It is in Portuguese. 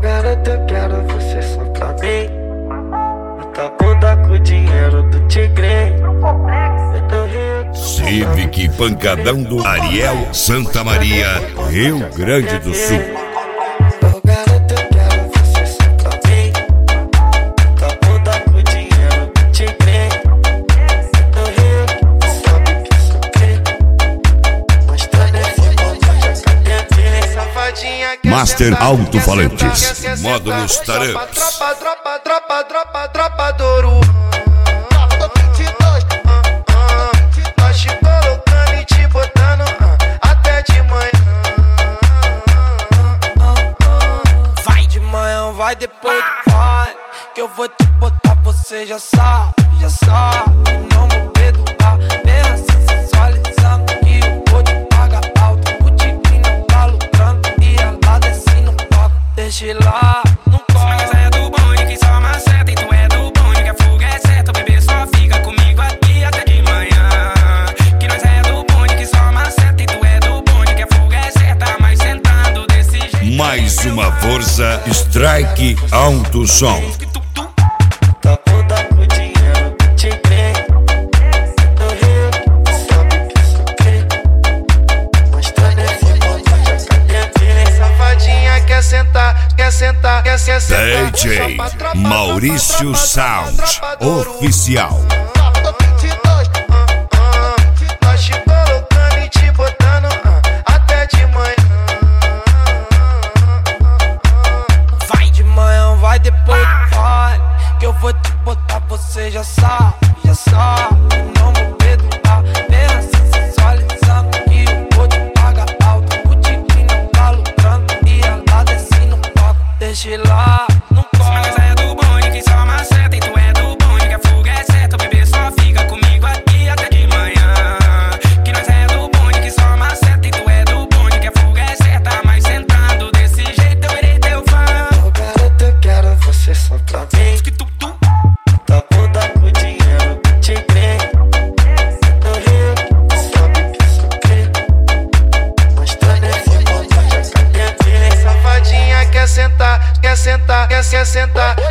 garota, eu quero você só pra mim. Muita bunda com o dinheiro do tigre. Civic Pancadão do Ariel, Santa Maria, Rio Grande do Sul. Oh, garota, eu quero você só pra mim. Muita bunda com o dinheiro do tigre. Do Rio, sabe que sou crê. Mostrando esse bomba de academia. Safadinha quer Master sentar, Alto-Falantes, quer sentar, módulos quer sentar. taramps. Tropa do ouro. Nós te colocando e te botando até de manhã. Vai de manhã, vai depois vai. Que eu vou te botar, você já sabe, já sabe. Não vou perdoar, bem assim sensualizando. Que eu vou te pagar alto. O tigre não tá lucrando e ela desce no toque. Deixa lá, não corre. Mais uma força, Strike Alto Som. Tá bunda com o dinheiro do tigre. Do Rio, sabe que sou crê. Mostrando esse bomba de academia. Safadinha quer sentar, quer sentar, quer sentar. DJ Maurício Sound Oficial. Nós te colocando e te botando até de manhã. Vai de manhã, vai depois vai. Que eu vou te botar, você já sabe, já sabe. Não vou perdoar, bem assim sensualizando. Que eu vou te pagar alto. O tigre não tá lucrando e ela desce no toque. Deixa lá, não corre. Mas é do bonde que só maceta. E tu é do bonde que a fuga é certa. O bebê só fica comigo aqui até de manhã. Que nós é do bonde que só maceta. E tu é do bonde que a fuga é certa. Mas sentando desse jeito eu irei teu fã. Oh, garota, eu quero você só pra mim. Tá bunda com o dinheiro do tigre. Do Rio, sabe que sou crê. Mostrando esse bomba de academia. Safadinha quer sentar, quer sentar, quer sentar.